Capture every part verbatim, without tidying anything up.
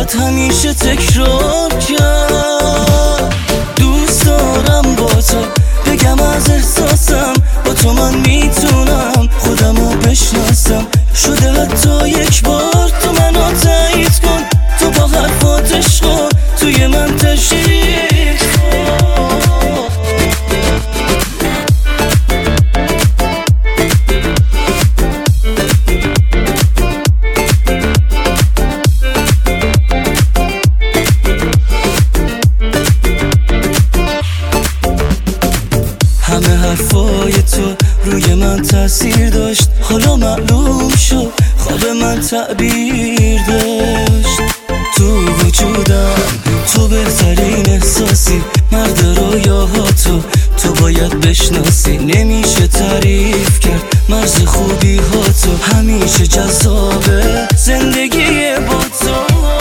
باید همیشه تکرار کرد. دوست دارم با تو بگم از احساسم، با تو من میتونم خودمو بشناسم. شده حتی یک بار تو منو تایید کن، تو با حرفات عشقا توی من تشدید کن. همه حرفای تو روی من تاثیر داشت، حالا معلوم شد خواب من تعبیر داشت. تو وجودم تو بهترین احساسی، مرد رویاهاتو تو باید بشناسی. نمیشه تعریف کرد مرز خوبی هاتو، همیشه جذابه زندگی با تو.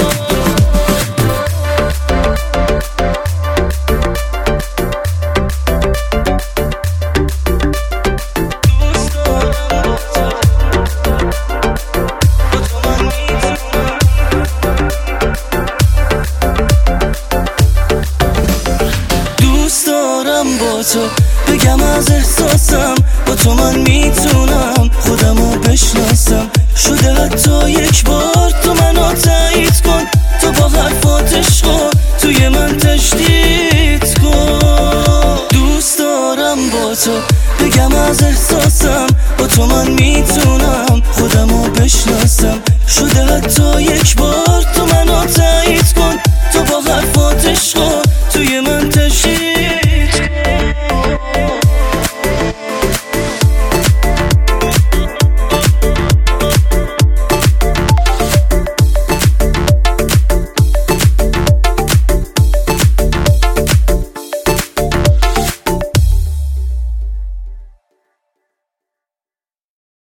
با تو بگم از احساسم، با تو من میتونم خودمو بشناسم. شده حتی یک بار تو منو تایید کن، تو با حرفات عشقا توی من تشدید کن. دوست دارم با تو بگم از احساسم، با تو من میتونم خودمو بشناسم.